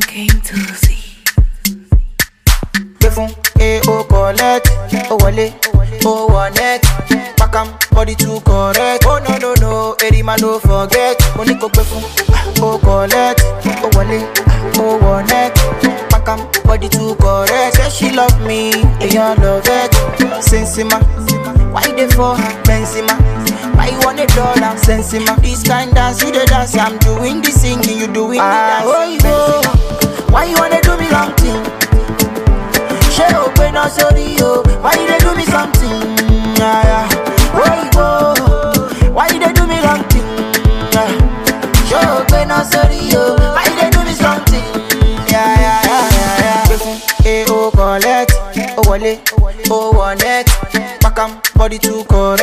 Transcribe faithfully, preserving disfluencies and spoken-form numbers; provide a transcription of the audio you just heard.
King Tuzi. Befun, eh, oh, collect, oh, wale, oh, one net. Pack 'em, body too correct. Oh, no, no, no, Eddie man, don't forget. Money go befun, oh, collect, oh, wale, oh, one net. Pack 'em, body too correct. Say she love me, and you love it. Sensima, why they for her, Benzema? Why you want a dollar, Sensima? This kind dance, you the dance, I'm doing the singing, you doing the dance. Oh, you go. Why you wanna do me long thing? She open up, sorry, yo. Why you they do me something? Yeah, yeah. Where you go? Why you they do me long thing? Yeah. She open up, sorry, yo. Why you they do me something? Yeah, yeah, yeah, yeah, yeah. Eh, oh, collect, oh, wale, oh, one net. Pack 'em, body too correct.